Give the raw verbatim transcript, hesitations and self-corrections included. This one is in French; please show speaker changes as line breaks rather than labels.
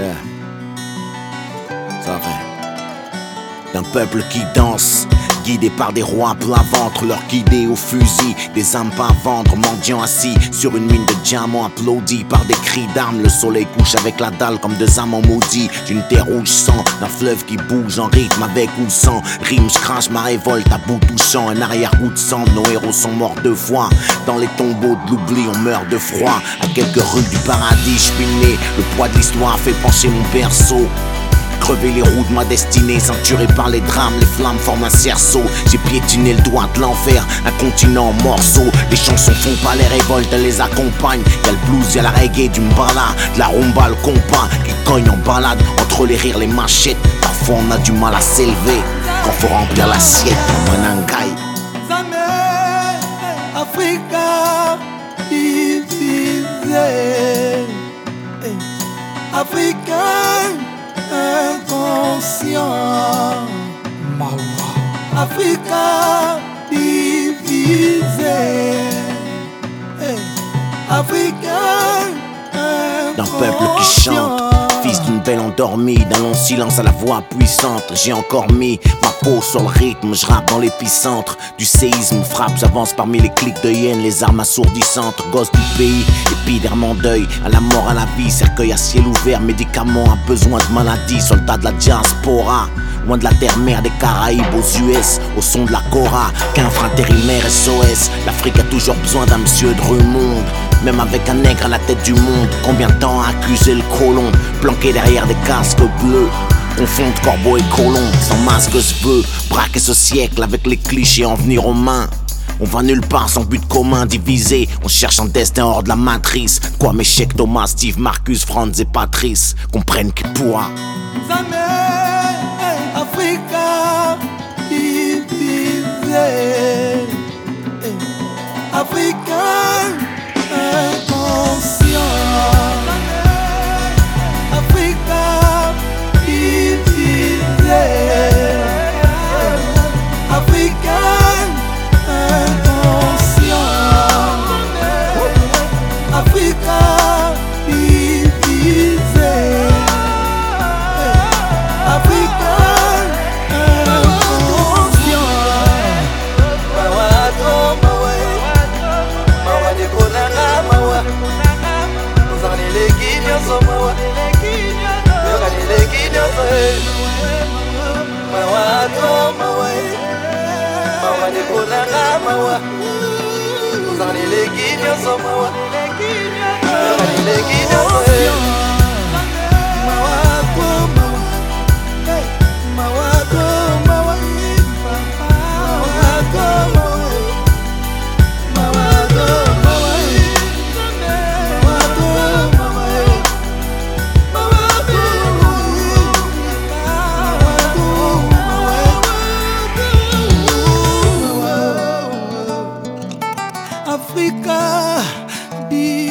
Yeah. Ça fait. D'un peuple qui danse, guidé par des rois plein ventre, leur guidés au fusil, des âmes pas à vendre, mendiants assis sur une mine de diamants, applaudis par des cris d'armes. Le soleil couche avec la dalle comme deux amants maudits d'une terre rouge sang, d'un fleuve qui bouge en rythme avec ou sans rime. Je crache ma révolte à bout touchant, un arrière-goût de sang. Nos héros sont morts deux fois, dans les tombeaux de l'oubli on meurt de froid. À quelques rues du paradis je suis né, le poids de l'histoire fait pencher mon berceau. Crever les roues de ma destinée, ceinturé par les drames, les flammes forment un cerceau. J'ai piétiné le doigt de l'enfer, un continent en morceaux. Les chansons font pas les révoltes, elles les accompagnent. Y'a le blues, y'a la reggae, du mbala, de la rumba, le compas qui cogne en balade. Entre les rires, les machettes, parfois on a du mal à s'élever quand faut remplir l'assiette. Manangai
Africa divisée, Africain inconscient, Africa divisée, Africain
d'un peuple qui chante, fils d'une belle endormie, d'un long silence à la voix puissante. J'ai encore mis ma peau sur le rythme, je rappe dans l'épicentre du séisme, frappe, j'avance parmi les clics de hyènes, les armes assourdissantes. Gosse du pays, épiderme en deuil, à la mort, à la vie, cercueil à ciel ouvert, médicaments à besoin de maladie, soldat de la diaspora. Loin de la terre-mère des Caraïbes aux U S, au son de la Cora, qu'un intérimaire S O S. L'Afrique a toujours besoin d'un monsieur de remonde, même avec un nègre à la tête du monde. Combien de temps a accusé le colon, planqué derrière des casques bleus? Confondre corbeau et colon, sans masque se veut braquer ce siècle avec les clichés en venir aux mains. On va nulle part sans but commun, divisé. On cherche un destin hors de la matrice. Quoi mes chèques Thomas, Steve, Marcus, Franz et Patrice comprennent qui pourra.
Africa divisée, Africain inconscient, Africa divisée, Africain inconscient, Africa divisée, Africa. Africa.